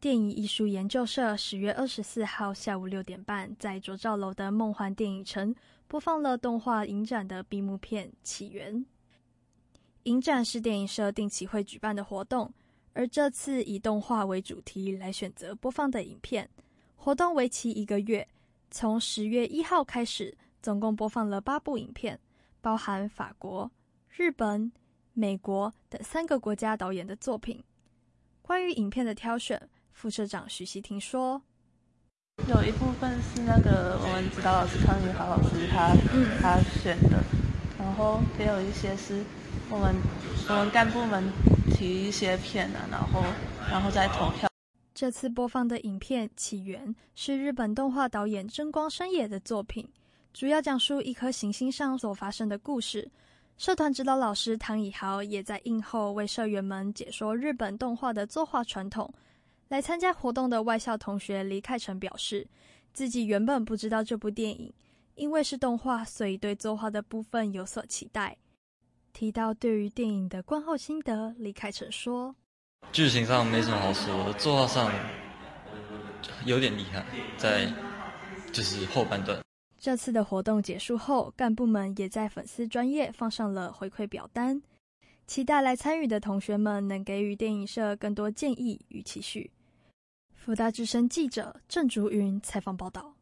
电影艺术研究社10月24号下午6点半，在卓照楼的梦幻电影城播放了动画影展的闭幕片《起源》。影展是电影社定期会举办的活动，而这次以动画为主题来选择播放的影片。活动为期1个月，从10月1号开始，总共播放了8部影片，包含法国、日本、美国等3个国家导演的作品。关于影片的挑选，副社长徐熙婷说：“ 有一部分是那个我们指导老师汤宇豪老师他选的，然后也有一些是我们干部们提一些片啊，然后再投票。” 这次播放的影片《起源》是日本动画导演真光生野的作品，主要讲述一颗行星上所发生的故事。社团指导老师唐以豪也在映后为社员们解说日本动画的作画传统。来参加活动的外校同学李凯成表示，自己原本不知道这部电影，因为是动画，所以对作画的部分有所期待。提到对于电影的观后心得，李凯成说：“ 剧情上没什么好说的，作画上有点厉害，在就是后半段。” 这次的活动结束后，干部们也在粉丝专页放上了回馈表单，期待来参与的同学们能给予电影社更多建议与期许。福大之声记者郑竹云采访报道。